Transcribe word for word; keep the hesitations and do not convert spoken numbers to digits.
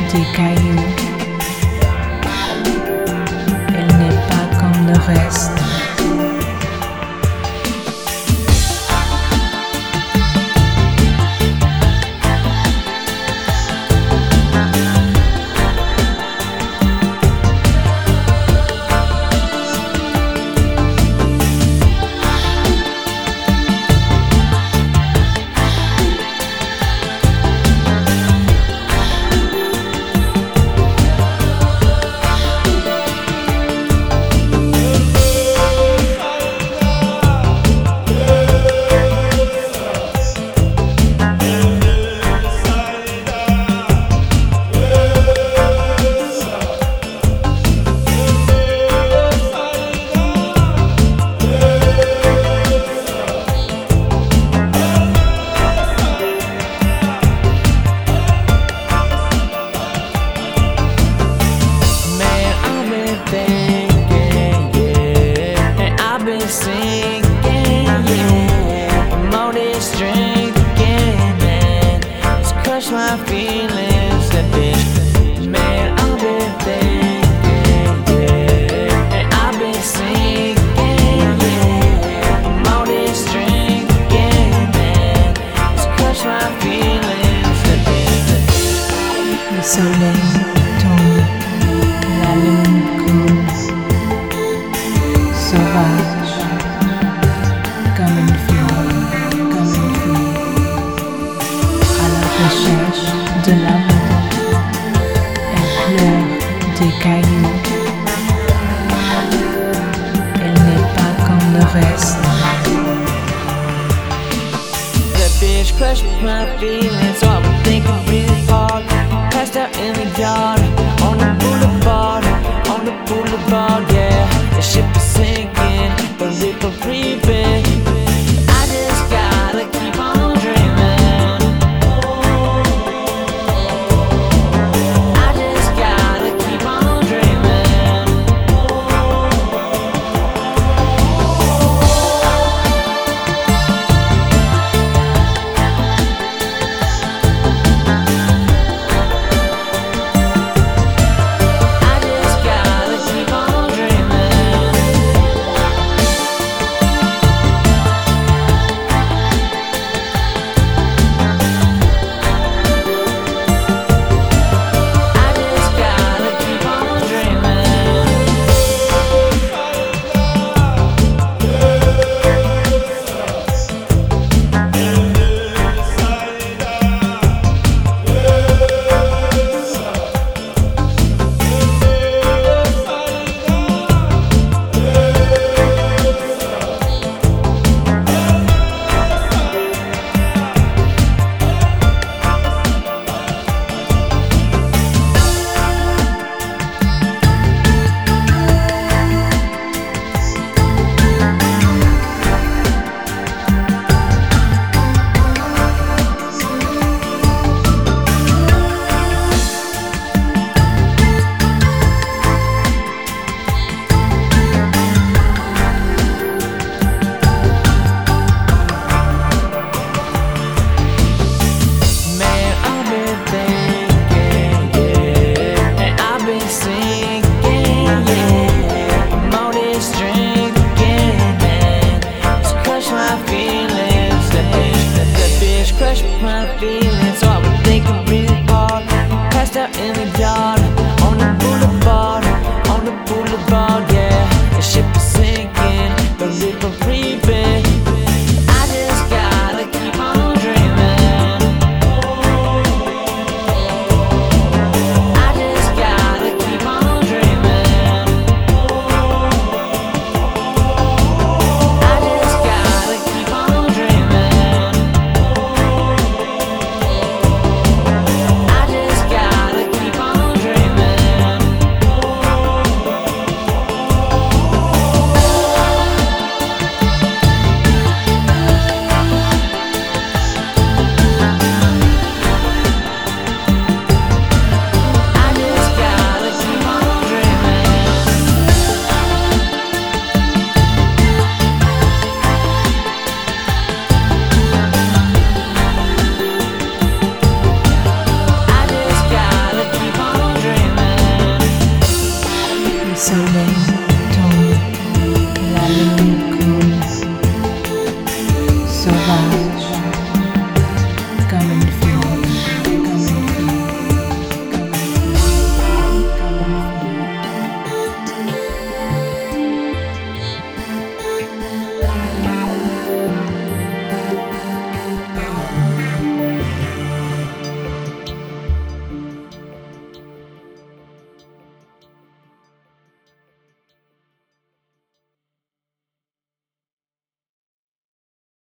des cailloux. Elle n'est pas comme le reste. Sinking, yeah. I'm on this drink again, man. It's crushed my feelings, that bitch. Man, I've been thinking, yeah. And I've been sinking, yeah. I'm on this drink again, man. It's crushed my feelings, that bitch. Le soleil tombe, la lune coule, sauvage. Comme une fille, comme une fille, à la recherche de l'amour, elle pleure des cailloux. Elle n'est pas comme le reste. That bitch crushed my feelings, so I was thinking really hard. Passed out in the yard, on the boulevard, on the boulevard, yeah. The ship is sinking, but it was creeping. I just gotta keep on dreaming. I just gotta keep on dreaming. I just gotta keep on dreaming. My feelings, so I was thinking really hard. Passed out in the yard.